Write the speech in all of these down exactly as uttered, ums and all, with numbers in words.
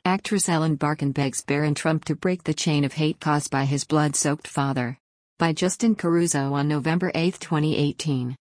Actress Ellen Barkin begs Barron Trump to break the chain of hate caused by his blood-soaked father. By Justin Caruso on November eighth, twenty eighteen.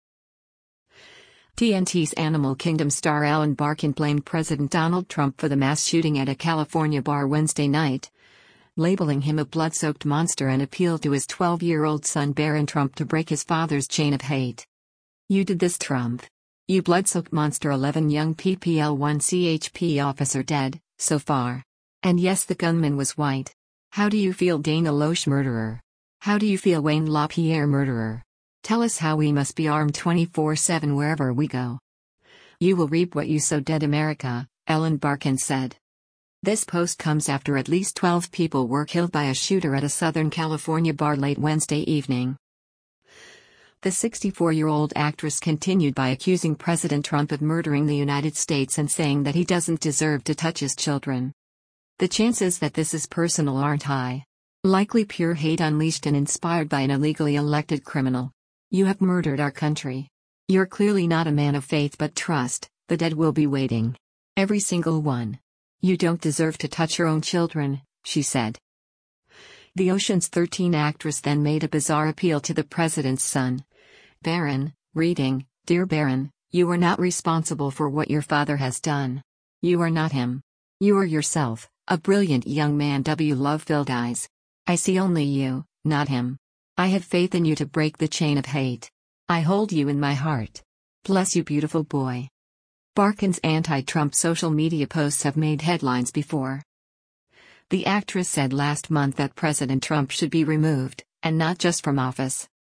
T N T's Animal Kingdom star Ellen Barkin blamed President Donald Trump for the mass shooting at a California bar Wednesday night, labeling him a blood-soaked monster, and appealed to his twelve-year-old son Barron Trump to break his father's chain of hate. "You did this, Trump. You blood-soaked monster." eleven young P P L one C H P officer dead, so far. And yes, the gunman was white. How do you feel, Dana Loesch murderer? How do you feel, Wayne LaPierre murderer? Tell us how we must be armed twenty-four seven wherever we go. You will reap what you sow, dead America, Ellen Barkin said. This post comes after at least twelve people were killed by a shooter at a Southern California bar late Wednesday evening. The sixty-four-year-old actress continued by accusing President Trump of murdering the United States and saying that he doesn't deserve to touch his children. The chances that this is personal aren't high. Likely pure hate unleashed and inspired by an illegally elected criminal. You have murdered our country. You're clearly not a man of faith but trust. The dead will be waiting. Every single one. You don't deserve to touch your own children, she said. The Ocean's thirteen actress then made a bizarre appeal to the president's son, Barron, reading, "Dear Barron, you are not responsible for what your father has done. You are not him. You are yourself, a brilliant young man with love-filled eyes. I see only you, not him. I have faith in you to break the chain of hate. I hold you in my heart. Bless you, beautiful boy." Barkin's anti-Trump social media posts have made headlines before. The actress said last month that President Trump should be removed, and not just from office,